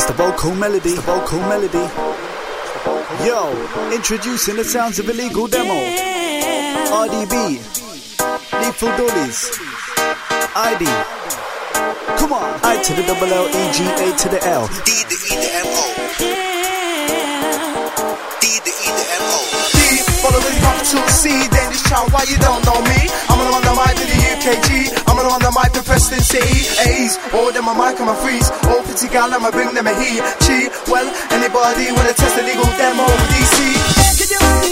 vocal melody, the vocal melody. Yo, introducing the sounds of illegal demo. RDB, Lethal Dollies, ID. Come on, I to the double L, E, G, A to the L. D, the E, the M, O. D, the E, the M, O. D, following up to C, Danish child, why you don't know me? I'm the one that might be the UKG. I'm the one that might be Preston City. A's, all them my mic and my freeze. All pretty gal, I'ma bring them a he, she. Well, anybody wanna test the legal demo with DC?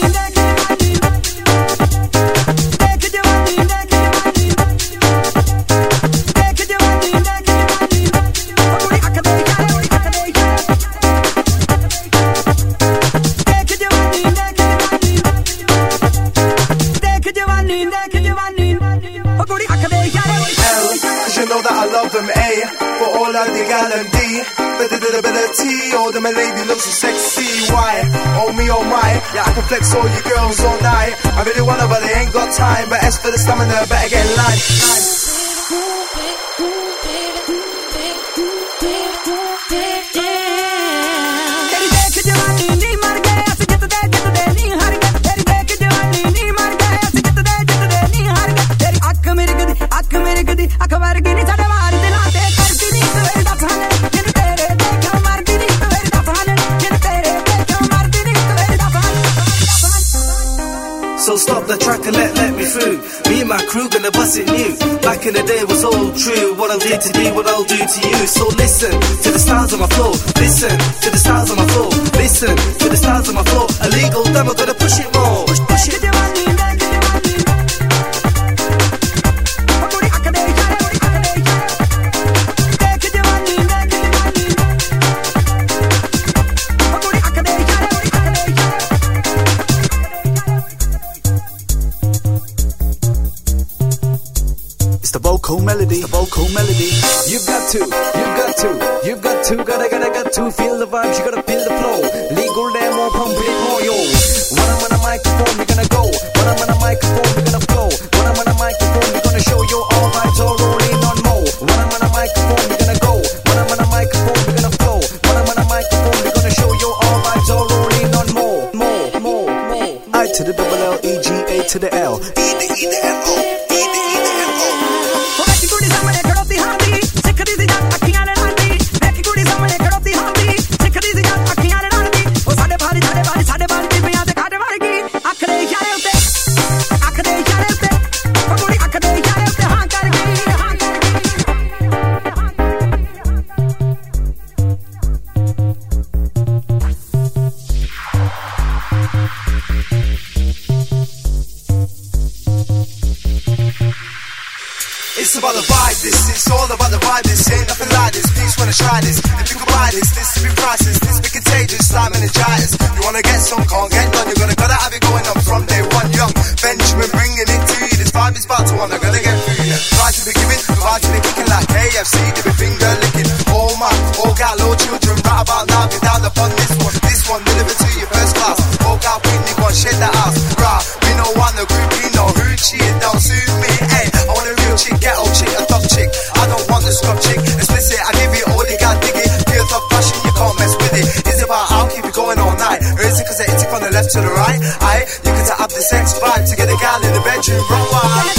That I love them, A, for all of the gal and D, ability, all them lady looks so sexy, why, oh me, oh my, yeah I can flex all you girls all night, I really wanna but I ain't got time, but as for the stamina, better get in line. So stop the track and let me through. Me and my crew gonna bust it new. Back in the day it was all true. What I did to be, what I'll do to you. So listen to the styles of my flow. Listen to the styles of my flow. Listen to the styles of my flow. Illegal demo, gonna push it more. Push it. Vocal melody, the vocal melody. You've got to, got to feel the vibes, you gotta feel the flow. Legal demo, pump it more, yo. When I'm on a microphone, we're gonna go. When I'm on a microphone, we're gonna flow. When I'm on a microphone, we're gonna show you all vibes, all rolling on more. When I'm on a microphone, we're gonna go. When I'm on a microphone, we're gonna flow. When I'm on a microphone, we're gonna show you all vibes, all rolling on more. I to the double L, E, G, A to the L. D, the E, the M, O. D, the E, the M, O. It's about the vibe, it's all about the vibe, this ain't nothing like this, please wanna try this, if you can buy this will be priceless, this be contagious, like meningitis, you wanna get some, can't get none, you're gotta have it going on from day one, young Benjamin bringing it to you, this vibe is about to one, I'm gonna get through you, try to be giving, try to be kicking like KFC, give it finger licking, all man, all gal, all children, right about now, get down upon this one deliver to you first class, all gal, Whitney, one shed that house, rah, we know one, the group, we know who she is, don't suit me, hey, I want a real chick, ghetto chick, a tough chick, I don't want the scrub chick, explicit, I give you all you got, dig it, feel tough fashion, you can't mess with it, is it about I'll keep it going all night, or is it cause it's from the left to the right, aye, you can tap the sex vibe, to get a gal in the bedroom, run wild.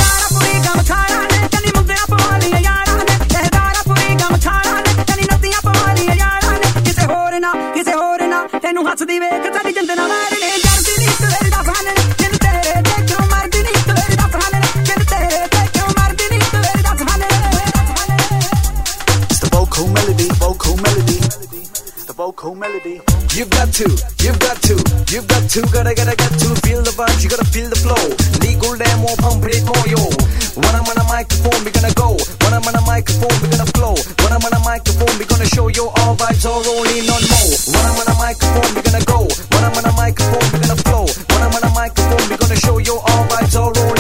Vocal melody. You've got to feel the vibes, you gotta feel the flow. Legal demo, pump it more, yo. When I'm on a microphone, we're gonna go. When I'm on a microphone, we're gonna flow. When I'm on a microphone, we're gonna show you all vibes, all rolling on more. When I'm on a microphone, we're gonna go. When I'm on a microphone, we're gonna flow. When I'm on a microphone, we're gonna show you all vibes, all rolling.